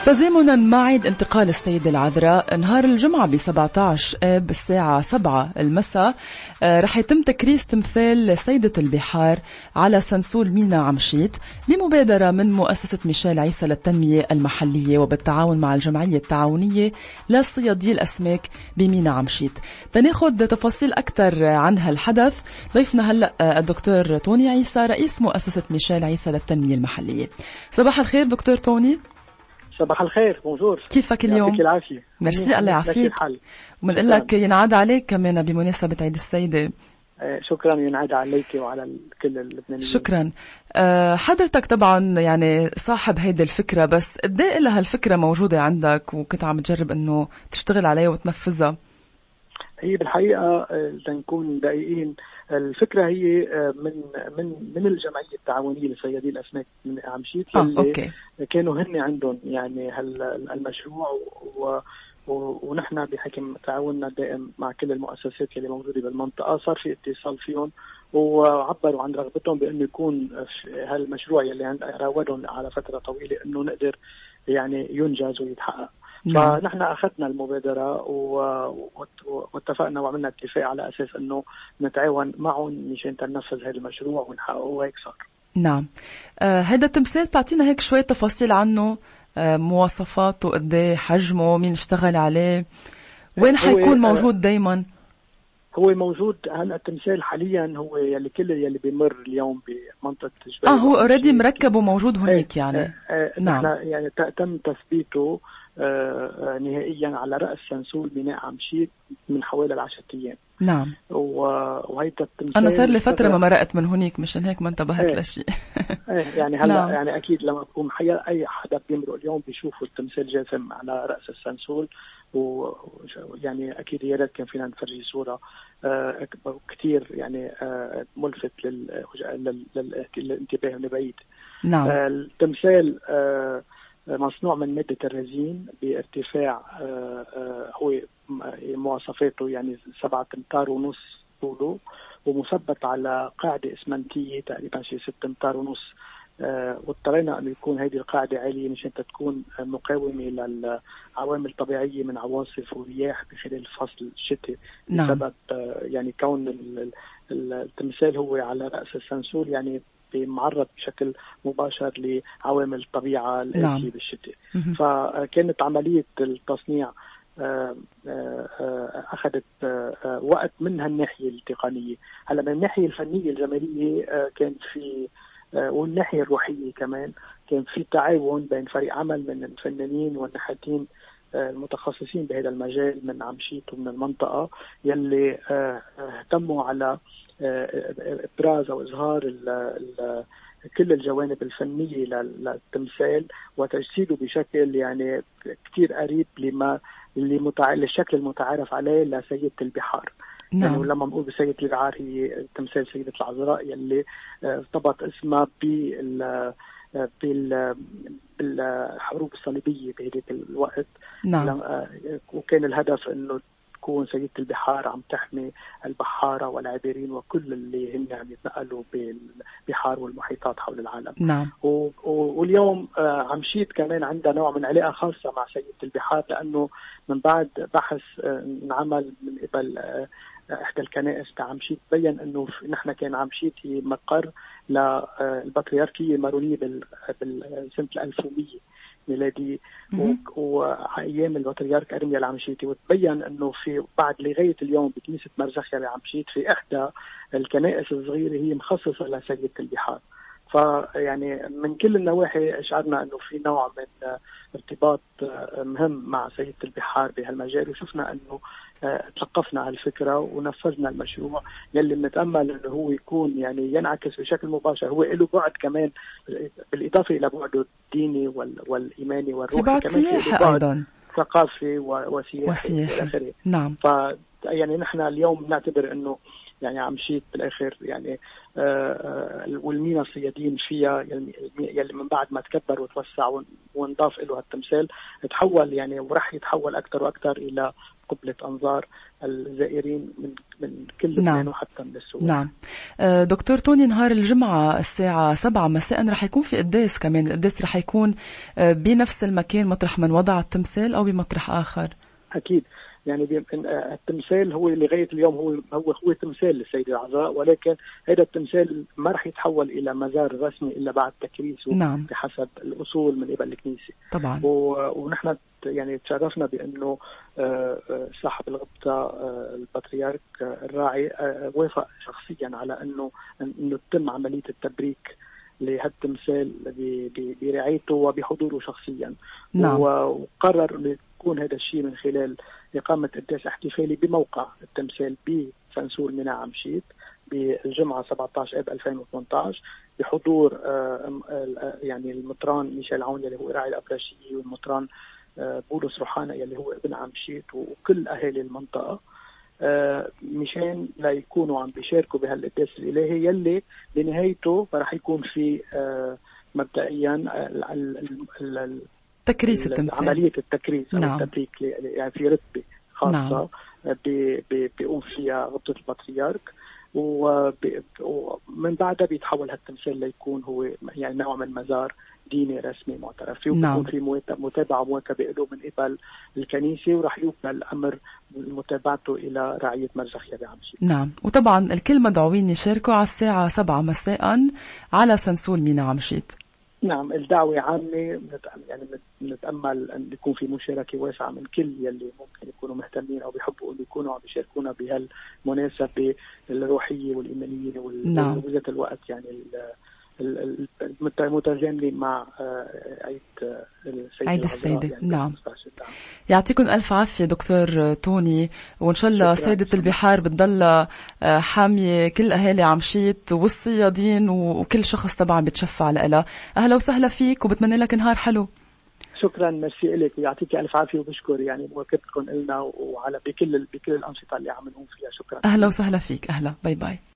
تزامنا مع عيد انتقال السيدة العذراء نهار الجمعة ب17 آب الساعة 7 المساء رح يتم تكريس تمثال سيدة البحار على سنسول مينا عمشيت بمبادرة من مؤسسة ميشيل عيسى للتنمية المحلية وبالتعاون مع الجمعية التعاونية لصيادي الأسماك بمينا عمشيت. تناخد تفاصيل أكثر عن هالحدث ضيفنا هلأ الدكتور توني عيسى رئيس مؤسسة ميشيل عيسى للتنمية المحلية. صباح الخير دكتور توني. صباح الخير، بونجور. كيفك اليوم؟ يعطيك العافية. ميرسي، الله يعافيك. ومنقول لك ينعاد عليك كمان بمناسبة عيد السيدة. شكرا، ينعاد عليك وعلى كل اللبنانيين. شكرا. حضرتك طبعا يعني صاحب هيدي الفكرة، بس قد ايه لها الفكرة موجودة عندك وكنت عم تجرب انه تشتغل عليها وتنفذها؟ هي بالحقيقة لنكون دقيقين، الفكرة هي من الجمعية التعاونية لصيادي الأسماك من عمشيت اللي كانوا هن عندهم يعني المشروع ونحن بحكم تعاوننا الدائم مع كل المؤسسات اللي موجودة بالمنطقة صار في اتصال فيهم وعبروا عن رغبتهم بأنه يكون هالمشروع اللي راودهم على فترة طويلة أنه نقدر يعني ينجز ويتحقق. فنحن أخذنا المبادرة واتفقنا وعملنا اتفاق على أساس أنه نتعاون معهم مشان تنفذ هذا المشروع ونحققه، وهيك صار. نعم. هذا التمثال تعطينا هيك شوية تفاصيل عنه، مواصفاته قد ايه، حجمه، مين اشتغل عليه، وين حيكون موجود دايما؟ هو موجود هلا التمثال حاليا هو يلي كل يلي بيمر اليوم بمنطقة جبال هو اوريدي مركب وموجود هناك يعني. نعم. يعني تم تثبيته نهائيا على رأس سنسول ميناء عمشيت من حوالي 10 أيام. نعم. وهيدا التمثال أنا صار لي فترة ما مرقت من هناك، مشان هيك ما انتبهت لشيء. يعني هلا نعم. يعني أكيد لما بكون أي حدا بيمرق اليوم بيشوفوا التمثال جاثم على رأس السنسول، ويعني أكيد يا ريت كان فينا نفرجي صورة كتير يعني ملفت للانتباه من بعيد. نعم. التمثال مصنوع من مادة الرزين بارتفاع هو مواصفاته يعني 7.5 أمتار طوله، ومثبت على قاعدة إسمنتية تقريبا شيء 6.5 أمتار. واضطرينا أن يكون هذه القاعدة عالية مشان تكون مقاومة للعوامل الطبيعية من عواصف ورياح بخلال فصل الشتاء. نعم. بسبب يعني كون التمثال هو على رأس السنسول يعني معرض بشكل مباشر لعوامل الطبيعة الآتية بالشتاء. فكانت عملية التصنيع أخذت وقت من هالناحية التقنية. هلا من الناحية الفنية الجمالية كان في والناحية الروحية كمان كان في تعاون بين فريق عمل من الفنانين والنحاتين المتخصصين بهذا المجال من عمشيت ومن المنطقة يلي اهتموا على إبراز أو إظهار كل الجوانب الفنية للتمثال وتجسيده بشكل يعني كتير قريب للشكل المتعارف عليه لسيدة البحار. نعم. يعني لما نقول بسيدة البحار هي تمثال سيدة العذراء يلي ارتبط اسمها بالحروب الصليبية بهذيك الوقت. نعم. وكان الهدف انه تكون سيدة البحار عم تحمي البحارة والعابرين وكل اللي هن عم يتنقلوا بالبحار والمحيطات حول العالم. نعم. واليوم عمشيت كمان عندها نوع من علاقة خاصة مع سيدة البحار، لأنه من بعد بحث انعمل من قبل إحدى الكنائس بعمشيت بين أنه نحن كان عمشيت هي مقر للبطريركية المارونية بالسنة 1100 ميلادي وأيام البطريرك أرميا العمشيتي. وتبين أنه في بعد لغاية اليوم بكنيسة مرزخيا بعمشيت في إحدى الكنائس الصغيرة هي مخصصة لسيدة البحار. فيعني من كل النواحي أشعرنا أنه في نوع من ارتباط مهم مع سيدة البحار بهالمجال، وشفنا أنه تلقفنا على الفكرة ونفذنا المشروع يلي بنتأمل أنه هو يكون يعني ينعكس بشكل مباشر. هو له بعد كمان بالإضافة إلى بعده الديني والإيماني والروحي، كمان سياحي أيضا، ثقافي وسياحي إلى آخره. نعم. يعني نحن اليوم نعتبر أنه يعني عمشيت بالآخر يعني والمينا الصيادين فيها يلي من بعد ما تكبر وتوسع ونضاف له هالتمثال تحول يعني ورح يتحول أكثر وأكثر إلى قبلة أنظار الزائرين من كل لبنان وحتى من السوريين. نعم. دكتور توني، نهار الجمعة الساعة 7 مساء رح يكون في قداس كمان. القداس رح يكون بنفس المكان مطرح من وضع التمثال أو بمطرح آخر؟ أكيد، يعني التمثال هو لغاية اليوم هو تمثال للسيدة العذراء، ولكن هذا التمثال ما رح يتحول إلى مزار رسمي إلا بعد تكريسه. نعم. بحسب الأصول من قبل الكنيسة طبعا. ونحن يعني تشرفنا بأنه صاحب الغبطة البطريرك الراعي وافق شخصيا على أنه تتم عملية التبريك لهالتمثال برعايته وبحضوره شخصيا. نعم. وقرر يكون هذا الشيء من خلال إقامة قداس احتفالي بموقع التمثال بسنسور ميناء عمشيت بالجمعة 17 آب 2018 بحضور يعني المطران ميشيل عون يلي هو راعي الأبرشية، والمطران بولس روحانا يلي هو ابن عمشيت، وكل أهالي المنطقة، مشان لا يكونوا عم بيشاركوا بهالقداس الإلهي يلي بنهايته رح يكون في مبدئيا تكريس التمثال، عملية التكريس أو نعم. التبريك يعني في رتبة خاصة. نعم. بيقوم فيها غبطة البطريرك، ومن بعدها بيتحول هالتمثال ليكون هو يعني نوع من مزار ديني رسمي معترف فيه، وبيكون في متابعة مواكبة له من قبل الكنيسة، وراح يوكل الأمر متابعته إلى رعية مرزخيا بعمشيت. نعم. وطبعا الكل مدعوين يشاركوا على الساعة 7 مساء على سنسول ميناء عمشيت. نعم، الدعوة عامة، يعني نتأمل أن يكون في مشاركة واسعة من كل يلي ممكن يكونوا مهتمين أو بيحبوا أن يكونوا عم يشاركونا بهالمناسبة الروحية والإيمانية وذات الوقت يعني متزامنين مع عيد السيدة. يعني نعم. يعطيكم ألف عافية دكتور توني، وإن شاء الله سيدة البحار بتضل حامية كل أهالي عمشيت والصيادين وكل شخص طبعا بتشفع لها. أهلا وسهلا فيك، وبتمنى لك نهار حلو. شكرا، ميرسي لك، ويعطيك ألف عافية، وبشكر يعني مواكبتكم لنا وعلى بكل الأنشطة اللي عم نقوم فيها. شكرا. أهلا وسهلا فيك. أهلا، باي باي.